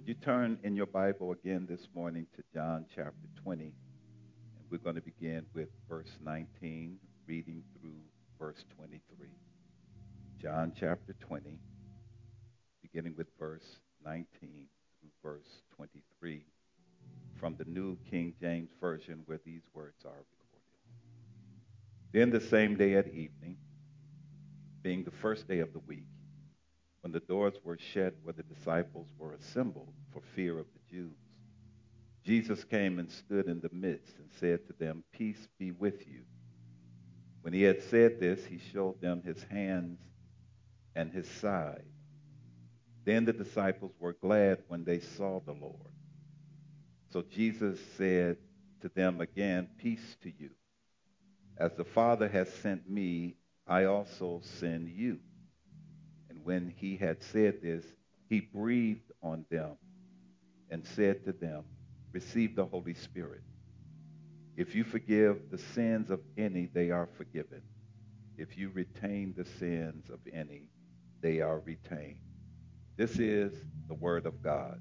You turn in your Bible again this morning to John chapter 20, and we're going to begin with verse 19, reading through verse 23. John chapter 20, beginning with verse 19 through verse 23 from the New King James Version, where these words are recorded. Then the same day at evening, being the first day of the week, when the doors were shut where the disciples were assembled for fear of the Jews, Jesus came and stood in the midst and said to them, "Peace be with you." When he had said this, he showed them his hands and his side. Then the disciples were glad when they saw the Lord. So Jesus said to them again, "Peace to you. As the Father has sent me, I also send you." And when he had said this, he breathed on them and said to them, "Receive the Holy Spirit. If you forgive the sins of any, they are forgiven. If you retain the sins of any, they are retained." This is the word of God.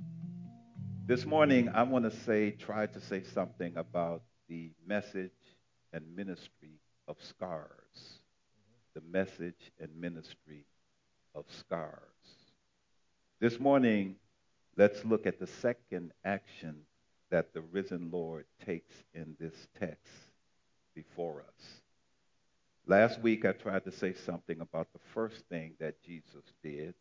This morning, I want to try to say something about the message and ministry of scars. The message and ministry of scars. This morning, let's look at the second action that the risen Lord takes in this text before us. Last week, I tried to say something about the first thing that Jesus did.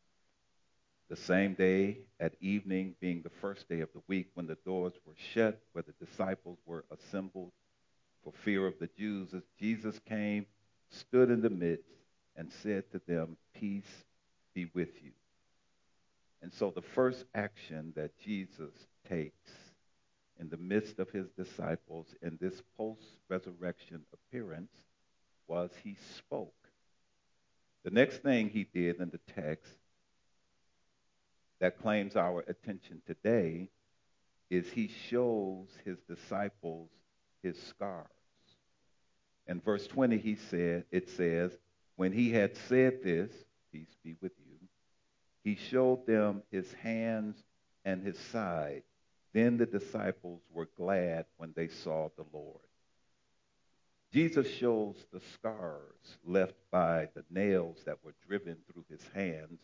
The same day at evening, being the first day of the week, when the doors were shut, where the disciples were assembled for fear of the Jews, as Jesus came, stood in the midst, and said to them, "Peace be with you." And so the first action that Jesus takes in the midst of his disciples in this post-resurrection appearance was he spoke. The next thing he did in the text that claims our attention today is he shows his disciples his scars. In verse 20, it says, when he had said this, "Peace be with you," he showed them his hands and his side. Then the disciples were glad when they saw the Lord. Jesus shows the scars left by the nails that were driven through his hands,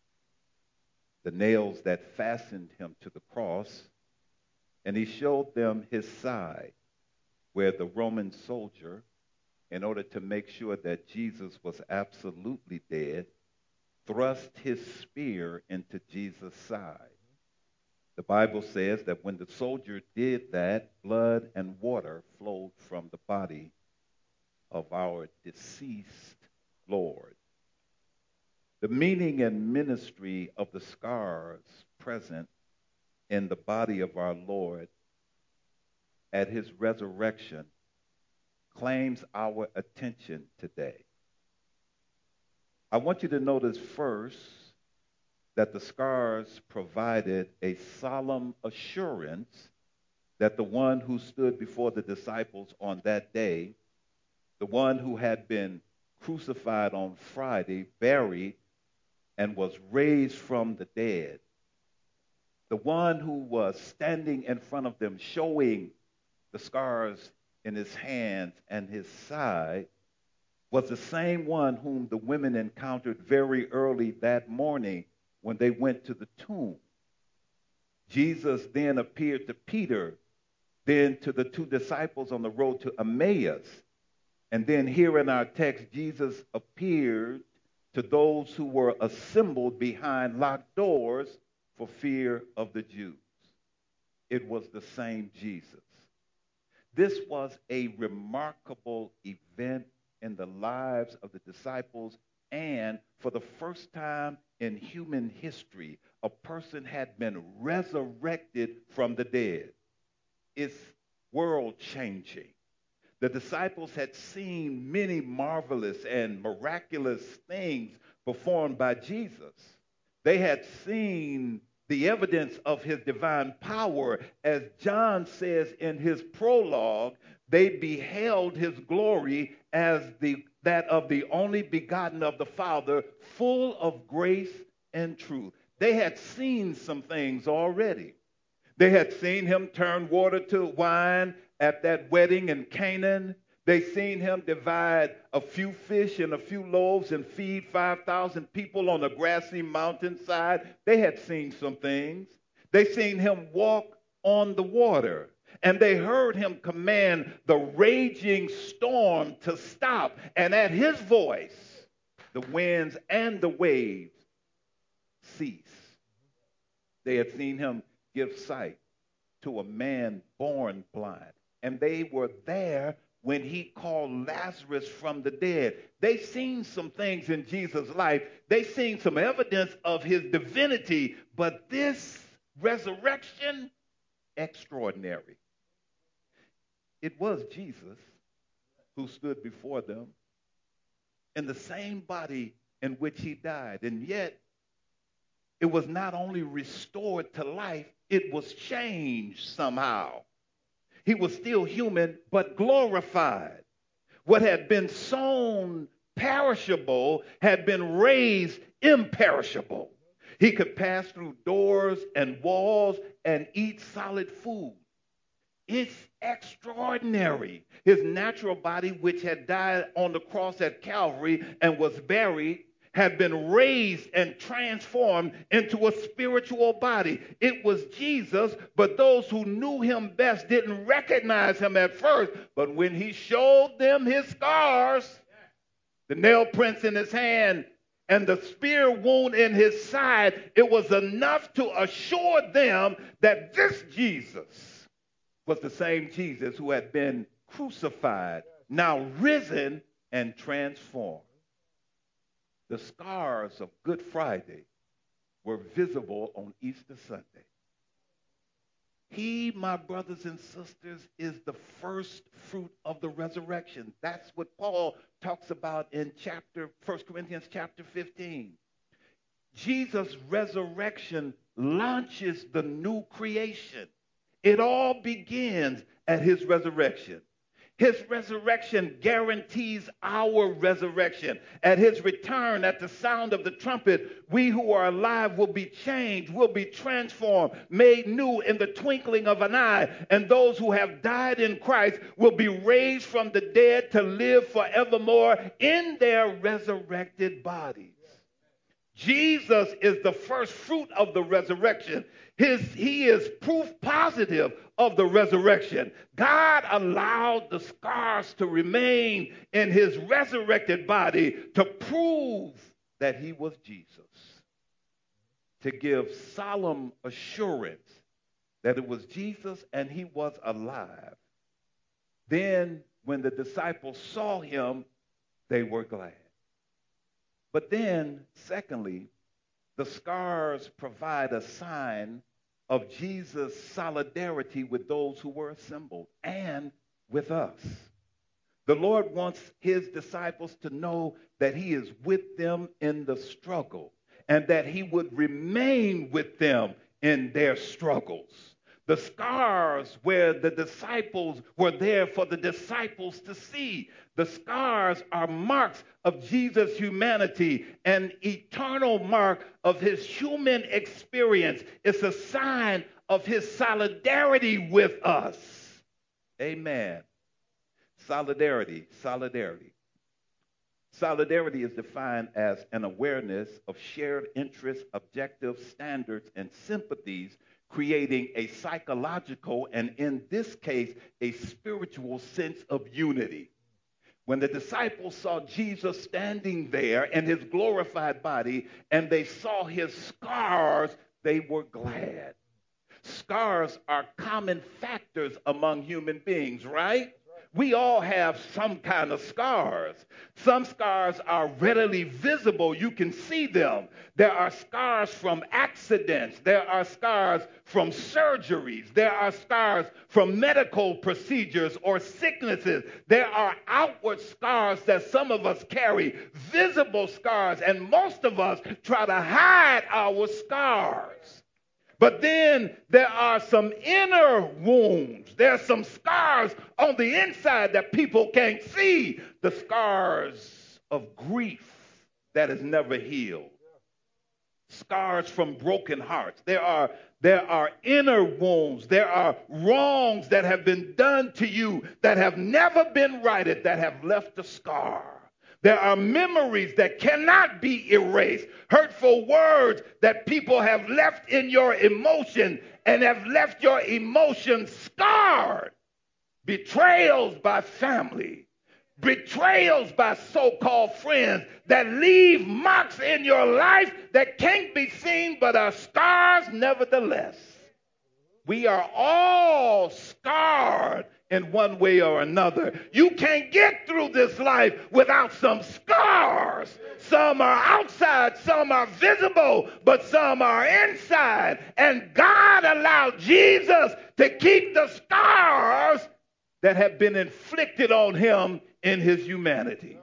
the nails that fastened him to the cross, and he showed them his side, where the Roman soldier, in order to make sure that Jesus was absolutely dead, thrust his spear into Jesus' side. The Bible says that when the soldier did that, blood and water flowed from the body of our deceased Lord. The meaning and ministry of the scars present in the body of our Lord at his resurrection claims our attention today. I want you to notice first that the scars provided a solemn assurance that the one who stood before the disciples on that day, the one who had been crucified on Friday, buried, and was raised from the dead, the one who was standing in front of them showing the scars in his hands and his side, was the same one whom the women encountered very early that morning when they went to the tomb. Jesus then appeared to Peter, then to the two disciples on the road to Emmaus. And then here in our text, Jesus appeared to those who were assembled behind locked doors for fear of the Jews. It was the same Jesus. This was a remarkable event in the lives of the disciples, and for the first time in human history, a person had been resurrected from the dead. It's world changing. The disciples had seen many marvelous and miraculous things performed by Jesus. They had seen the evidence of his divine power. As John says in his prologue, they beheld his glory as that of the only begotten of the Father, full of grace and truth. They had seen some things already. They had seen him turn water to wine at that wedding in Canaan. They seen him divide a few fish and a few loaves and feed 5,000 people on a grassy mountainside. They had seen some things. They seen him walk on the water. And they heard him command the raging storm to stop. And at his voice, the winds and the waves cease. They had seen him give sight to a man born blind. And they were there when he called Lazarus from the dead. They seen some things in Jesus' life. They seen some evidence of his divinity. But this resurrection, extraordinary. It was Jesus who stood before them in the same body in which he died. And yet, it was not only restored to life, it was changed somehow. He was still human, but glorified. What had been sown perishable had been raised imperishable. He could pass through doors and walls and eat solid food. It's extraordinary. His natural body, which had died on the cross at Calvary and was buried, had been raised and transformed into a spiritual body. It was Jesus, but those who knew him best didn't recognize him at first. But when he showed them his scars, the nail prints in his hand, and the spear wound in his side, it was enough to assure them that this Jesus was the same Jesus who had been crucified, now risen and transformed. The scars of Good Friday were visible on Easter Sunday. He, my brothers and sisters, is the first fruit of the resurrection. That's what Paul talks about in 1 Corinthians chapter 15. Jesus' resurrection launches the new creation. It all begins at his resurrection. His resurrection guarantees our resurrection. At his return, at the sound of the trumpet, we who are alive will be changed, will be transformed, made new in the twinkling of an eye. And those who have died in Christ will be raised from the dead to live forevermore in their resurrected bodies. Jesus is the first fruit of the resurrection. He is proof positive of the resurrection. God allowed the scars to remain in his resurrected body to prove that he was Jesus, to give solemn assurance that it was Jesus and he was alive. Then, when the disciples saw him, they were glad. But then, secondly, the scars provide a sign of Jesus' solidarity with those who were assembled and with us. The Lord wants his disciples to know that he is with them in the struggle and that he would remain with them in their struggles. The scars where the disciples were there for the disciples to see. The scars are marks of Jesus' humanity, an eternal mark of his human experience. It's a sign of his solidarity with us. Amen. Solidarity. Solidarity is defined as an awareness of shared interests, objectives, standards, and sympathies, creating a psychological and, in this case, a spiritual sense of unity. When the disciples saw Jesus standing there in his glorified body and they saw his scars, they were glad. Scars are common factors among human beings, right? We all have some kind of scars. Some scars are readily visible. You can see them. There are scars from accidents. There are scars from surgeries. There are scars from medical procedures or sicknesses. There are outward scars that some of us carry, visible scars, and most of us try to hide our scars. But then there are some inner wounds. There are some scars on the inside that people can't see. The scars of grief that is never healed. scars from broken hearts. There are inner wounds. There are wrongs that have been done to you that have never been righted, that have left a scar. There are memories that cannot be erased, hurtful words that people have left in your emotion and have left your emotions scarred. Betrayals by family, betrayals by so-called friends that leave marks in your life that can't be seen but are scars nevertheless. We are all scarred in one way or another. You can't get through this life without some scars. Some are outside, some are visible, but some are inside. And God allowed Jesus to keep the scars that have been inflicted on him in his humanity.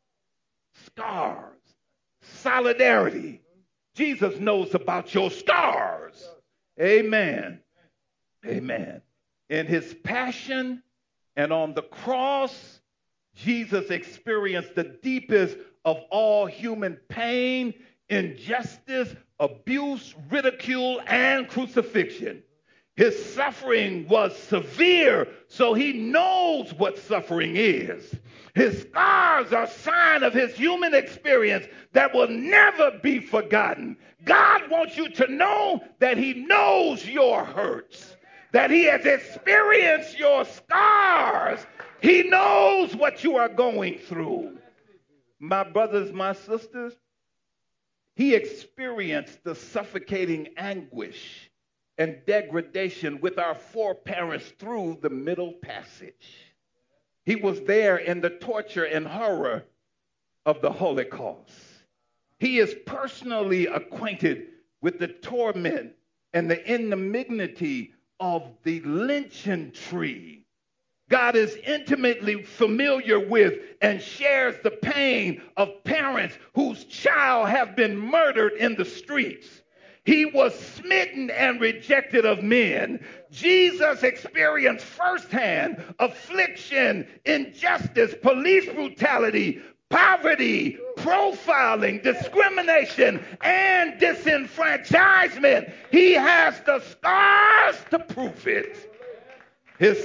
Scars, solidarity. Jesus knows about your scars. Amen. Amen. In his passion and on the cross, Jesus experienced the deepest of all human pain, injustice, abuse, ridicule, and crucifixion. His suffering was severe, so he knows what suffering is. His scars are a sign of his human experience that will never be forgotten. God wants you to know that he knows your hurts, that he has experienced your scars. He knows what you are going through. My brothers, my sisters, he experienced the suffocating anguish and degradation with our foreparents through the Middle Passage. He was there in the torture and horror of the Holocaust. He is personally acquainted with the torment and the indignity of the lynching tree. God is intimately familiar with and shares the pain of parents whose child have been murdered in the streets. He was smitten and rejected of men. Jesus experienced firsthand affliction, injustice, police brutality, poverty, profiling, discrimination, and disenfranchisement. He has the scars to prove it. His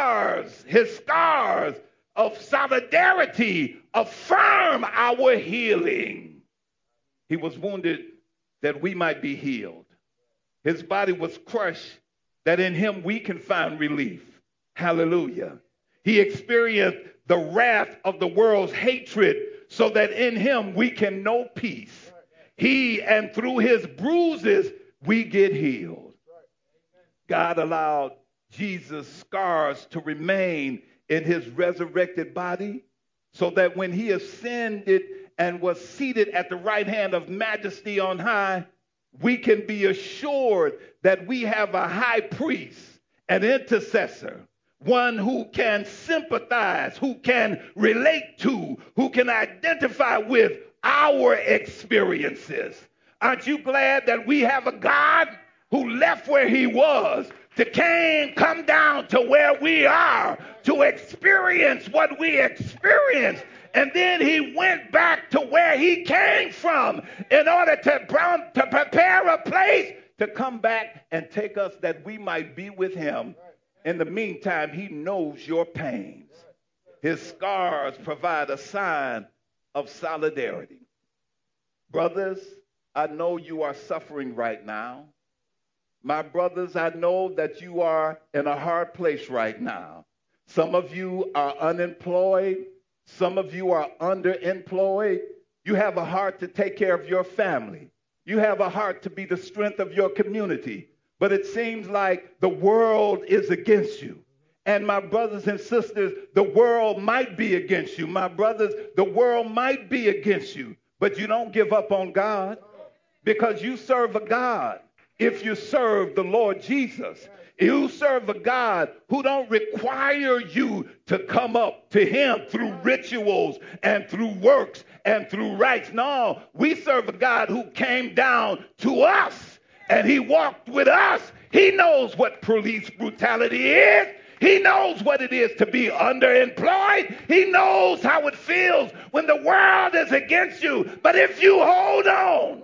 scars of solidarity affirm our healing. He was wounded that we might be healed. His body was crushed that in him we can find relief. Hallelujah. He experienced the wrath of the world's hatred so that in him we can know peace. He and through his bruises we get healed. God allowed Jesus' scars to remain in his resurrected body so that when he ascended and was seated at the right hand of majesty on high, we can be assured that we have a high priest, an intercessor, one who can sympathize, who can relate to, who can identify with our experiences. Aren't you glad that we have a God who left where he was to come down to where we are to experience what we experienced? And then he went back to where he came from in order to prepare a place to come back and take us that we might be with him. In the meantime, he knows your pains. His scars provide a sign of solidarity. Brothers, I know you are suffering right now. My brothers, I know that you are in a hard place right now. Some of you are unemployed. Some of you are underemployed. You have a heart to take care of your family. You have a heart to be the strength of your community. But it seems like the world is against you. And my brothers and sisters, the world might be against you. My brothers, the world might be against you. But you don't give up on God because you serve a God. If you serve the Lord Jesus, you serve a God who don't require you to come up to him through rituals and through works and through rites. No, we serve a God who came down to us and he walked with us. He knows what police brutality is. He knows what it is to be underemployed. He knows how it feels when the world is against you. But if you hold on,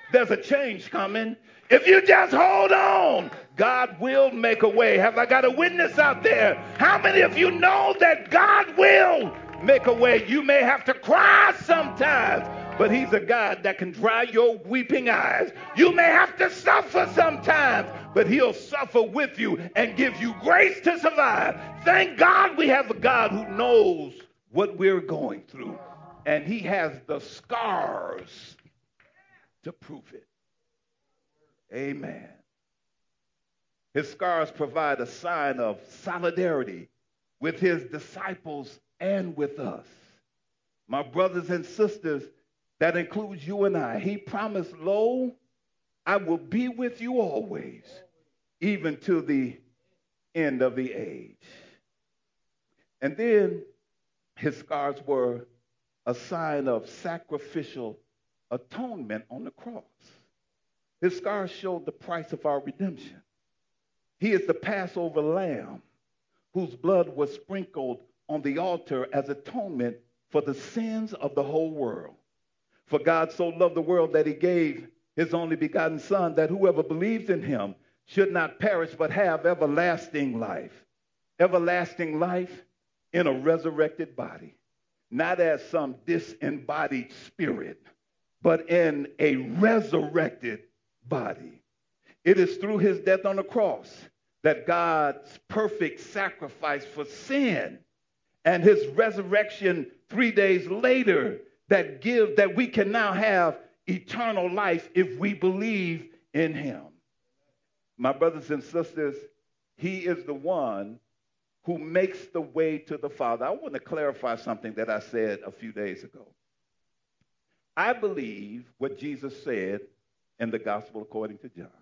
There's a change coming. If you just hold on, God will make a way. Have I got a witness out there? How many of you know that God will make a way? You may have to cry sometimes, but he's a God that can dry your weeping eyes. You may have to suffer sometimes, but he'll suffer with you and give you grace to survive. Thank God we have a God who knows what we're going through, and he has the scars to prove it. Amen. His scars provide a sign of solidarity with his disciples and with us. My brothers and sisters, that includes you and I. He promised, lo, I will be with you always, even to the end of the age. And then his scars were a sign of sacrificial atonement on the cross. His scars showed the price of our redemption. He is the Passover lamb whose blood was sprinkled on the altar as atonement for the sins of the whole world. For God so loved the world that he gave his only begotten Son, that whoever believes in him should not perish but have everlasting life. Everlasting life in a resurrected body, not as some disembodied spirit, but in a resurrected body. It is through his death on the cross that God's perfect sacrifice for sin and his resurrection 3 days later that we can now have eternal life if we believe in him. My brothers and sisters, he is the one who makes the way to the Father. I want to clarify something that I said a few days ago. I believe what Jesus said in the Gospel according to John.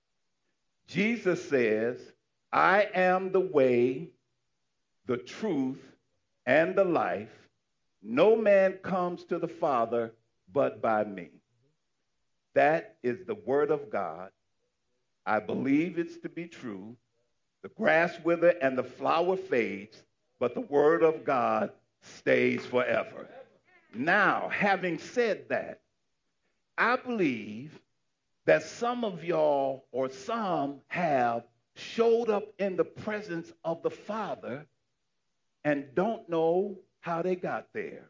Jesus says, I am the way, the truth, and the life. No man comes to the Father but by me. That is the word of God. I believe it's to be true. The grass withers and the flower fades, but the word of God stays forever. Now, having said that, I believe that some of y'all or some have showed up in the presence of the Father and don't know how they got there.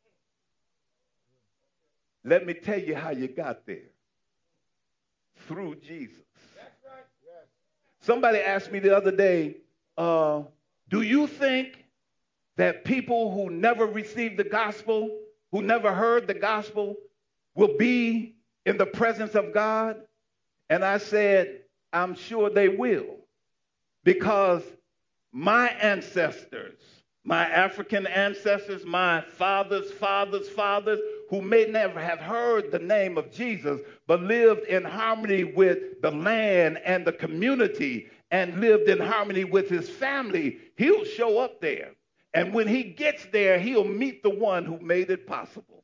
Let me tell you how you got there. Through Jesus. Somebody asked me the other day, do you think that people who never received the gospel, who never heard the gospel, will be in the presence of God? And I said, I'm sure they will. Because my ancestors, my African ancestors, my fathers' who may never have heard the name of Jesus, but lived in harmony with the land and the community and lived in harmony with his family, he'll show up there. And when he gets there, he'll meet the one who made it possible.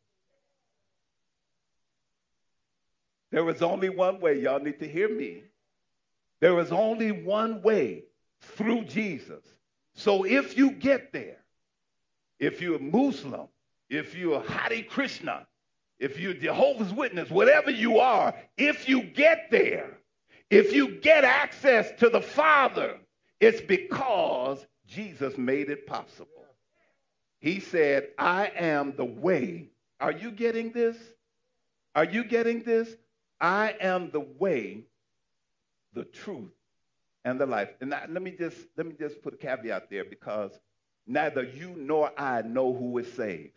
There is only one way. Y'all need to hear me. There is only one way, through Jesus. So if you get there, if you're a Muslim, if you're a Hare Krishna, if you're Jehovah's Witness, whatever you are, if you get there, if you get access to the Father, it's because Jesus made it possible. He said, I am the way. Are you getting this? Are you getting this? I am the way, the truth, and the life. And now, let me just put a caveat there, because neither you nor I know who is saved.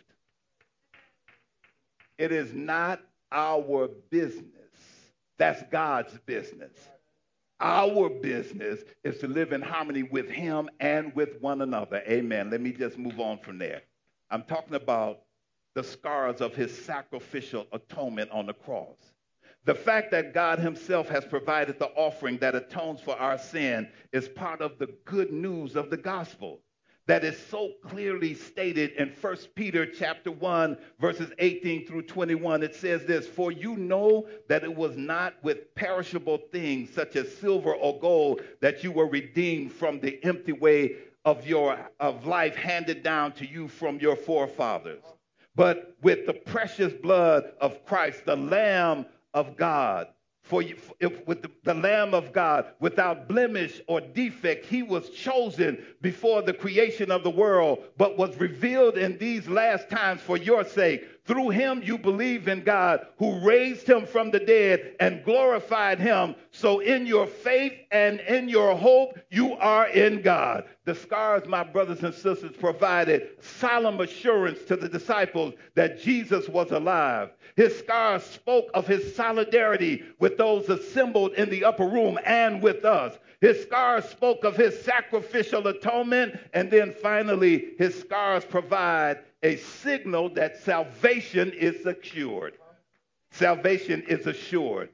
It is not our business. That's God's business. Our business is to live in harmony with him and with one another. Amen. Let me just move on from there. I'm talking about the scars of his sacrificial atonement on the cross. The fact that God himself has provided the offering that atones for our sin is part of the good news of the gospel that is so clearly stated in 1 Peter chapter 1, verses 18 through 21. It says this, for you know that it was not with perishable things such as silver or gold that you were redeemed from the empty way of life handed down to you from your forefathers, but with the precious blood of Christ, the Lamb of God. For if with the Lamb of God, without blemish or defect, he was chosen before the creation of the world, but was revealed in these last times for your sake. Through him you believe in God, who raised him from the dead and glorified him. So in your faith and in your hope, you are in God. The scars, my brothers and sisters, provided solemn assurance to the disciples that Jesus was alive. His scars spoke of his solidarity with those assembled in the upper room and with us. His scars spoke of his sacrificial atonement. And then finally, his scars provide a signal that salvation is secured. Salvation is assured.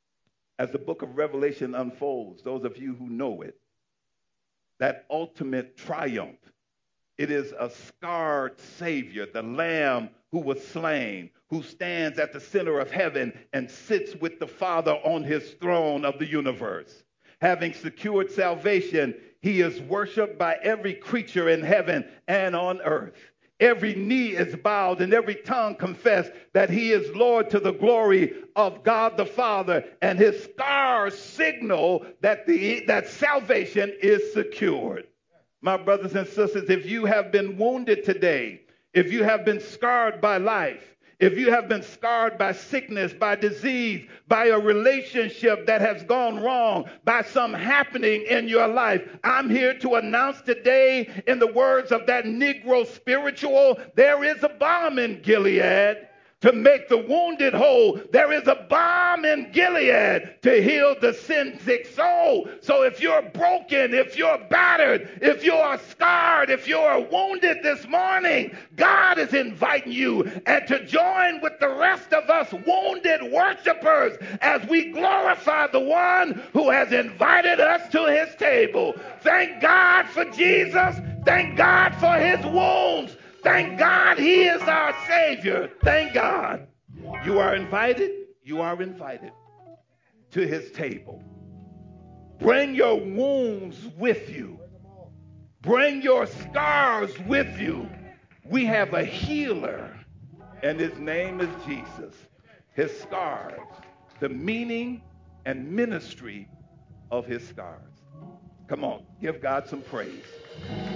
As the book of Revelation unfolds, those of you who know it, that ultimate triumph, it is a scarred Savior, the Lamb who was slain, who stands at the center of heaven and sits with the Father on his throne of the universe. Having secured salvation, he is worshiped by every creature in heaven and on earth. Every knee is bowed and every tongue confess that he is Lord to the glory of God the Father, and his scars signal that salvation is secured. My brothers and sisters, if you have been wounded today, if you have been scarred by life, if you have been scarred by sickness, by disease, by a relationship that has gone wrong, by some happening in your life, I'm here to announce today, in the words of that Negro spiritual, there is a balm in Gilead to make the wounded whole. There is a balm in Gilead to heal the sin-sick soul. So if you're broken, if you're battered, if you are scarred, if you are wounded this morning, God is inviting you and to join with the rest of us wounded worshipers as we glorify the one who has invited us to his table. Thank God for Jesus. Thank God for his wounds. Thank God he is our Savior. Thank God. You are invited. You are invited to his table. Bring your wounds with you. Bring your scars with you. We have a healer, and his name is Jesus. His scars, the meaning and ministry of his scars. Come on, give God some praise.